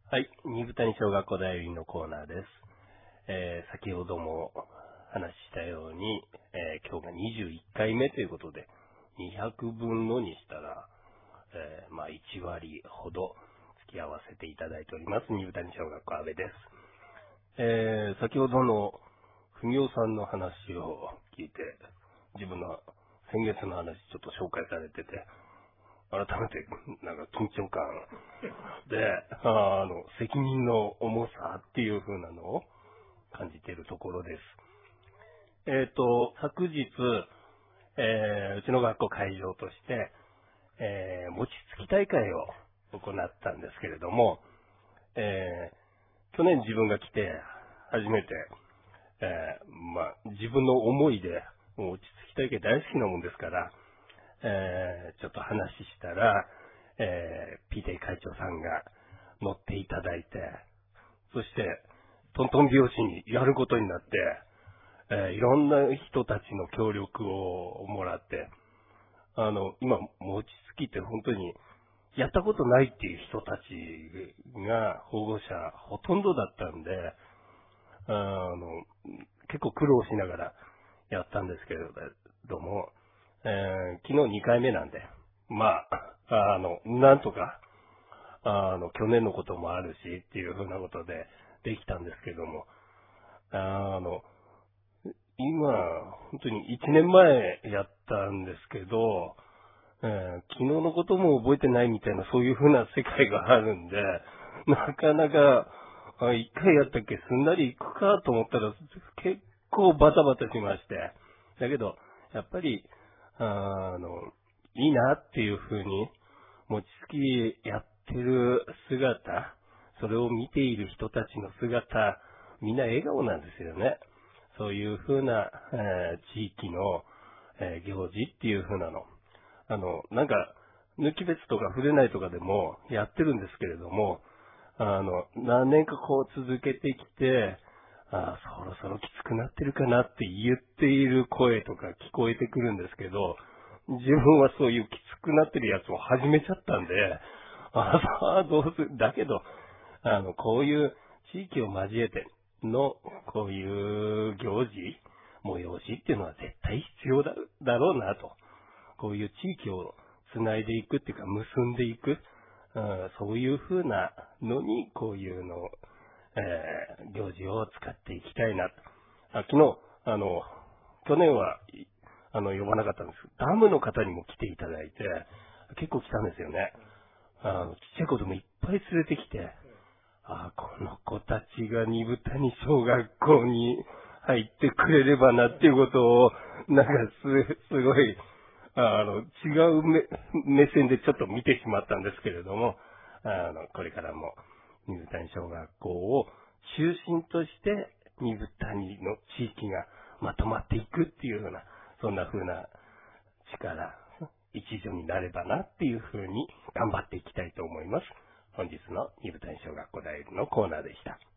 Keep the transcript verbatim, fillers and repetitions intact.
はい、二谷小学校だよりのコーナーです。えー、先ほども話したように、えー、今日がにじゅういっかいめということで、にひゃくぶんのにしたら、えー、まあいちわりほど付き合わせていただいております、二谷小学校阿部です。えー、先ほどの文雄さんの話を聞いて、自分の先月の話ちょっと紹介されてて、改めて、なんか緊張感で、あの、責任の重さっていう風なのを感じているところです。えっと、昨日、えー、うちの学校会場として、えー、餅つき大会を行ったんですけれども、えー、去年自分が来て初めて、えー、まあ、自分の思いで、餅つき大会大好きなもんですから、えー、ちょっと話したら、えー、ピーティー 会長さんが乗っていただいて、そして、トントン拍子にやることになって、えー、いろんな人たちの協力をもらって、あの、今、餅つきって本当に、やったことないっていう人たちが保護者ほとんどだったんで、あの、結構苦労しながらやったんですけれども、えー、昨日にかいめなんで、まあ、あの、なんとか、あの、去年のこともあるしっていうふうなことでできたんですけども、あの、今、本当にいちねんまえやったんですけど、えー、昨日のことも覚えてないみたいなそういうふうな世界があるんで、なかなか、あ、一回やったっけすんなり行くかと思ったら結構バタバタしまして。だけど、やっぱり、あの、いいなっていうふうに、餅つきやってる姿、それを見ている人たちの姿、みんな笑顔なんですよね。そういうふうな、えー、地域の、えー、行事っていうふうなの。あの、なんか、抜き別とか触れないとかでもやってるんですけれども、あの、何年かこう続けてきて、あ、そろそろきつくなってるかなって言っている声とか聞こえてくるんですけど、自分はそういうきつくなってるやつを始めちゃったんで、あ、さあどうする、だけど、あの、こういう地域を交えての、こういう行事、催しっていうのは絶対必要だだろうなと。こういう地域をつないでいくっていうか、結んでいく、うん、そういうふうなのに、こういうのを、えー、行事を使っていきたいなと。あ、昨日、あの、去年は、あの、呼ばなかったんですけど、ダムの方にも来ていただいて、結構来たんですよね。あの、ちっちゃい子供いっぱい連れてきて、あ、この子たちが二部谷小学校に入ってくれればなっていうことを、なんかす、すごい、あの、違う目、目線でちょっと見てしまったんですけれども、あの、これからも、二部谷小学校を中心として、二部谷の地域がまとまっていくっていうような、そんな風な力、一助になればなっていう風に頑張っていきたいと思います。本日の二部谷小学校大学のコーナーでした。